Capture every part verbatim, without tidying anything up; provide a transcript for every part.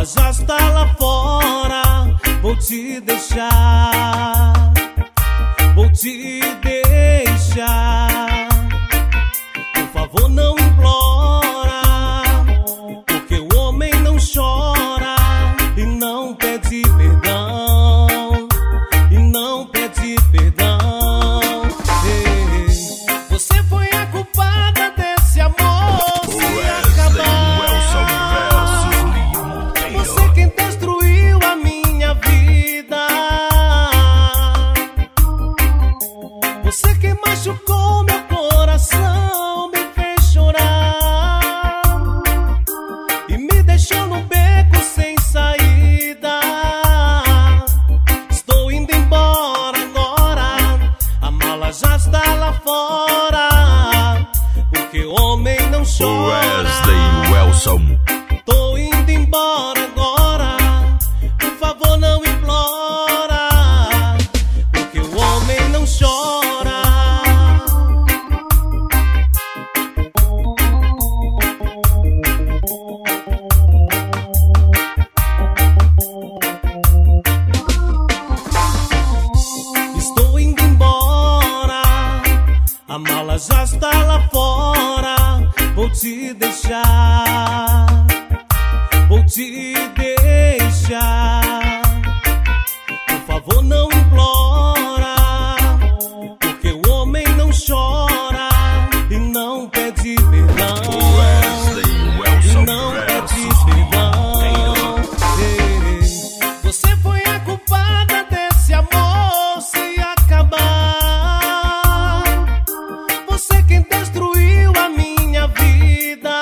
mala já está lá fora. Vou te deixar, vou te deixar. Por favor, não implora, porque o homem não chora e não pede perdão, e não pede perdão. Ei, você foi a culpada desse amor se acabar. Você quem destruiu a minha vida. Você quem machucou meu coração, me fez chorar e me deixou no beco sem saída. Estou indo embora agora, a mala já está lá fora, porque o homem não chora. Wesley Wilson. Tô indo embora agora, por favor não implora, porque o homem não chora. Estou indo embora, a mala já está lá fora. Vou te deixar, vou te deixar. Por favor, não implora, porque o homem não chora e não pede perdão, e não pede perdão. Ei, você foi a culpada desse amor se acabar. Você quem destruiu a minha vida.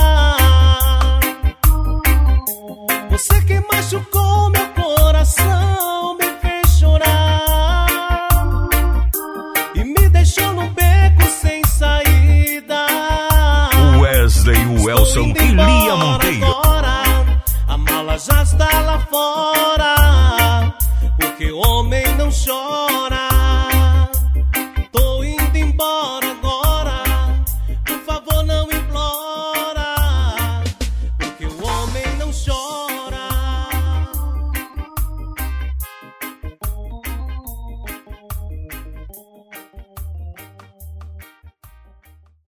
Você que machucou meu coração, me fez chorar e me deixou no beco sem saída. Wesley Wilson e Lia Monteiro. Agora, a mala já está lá fora, porque o homem não chora.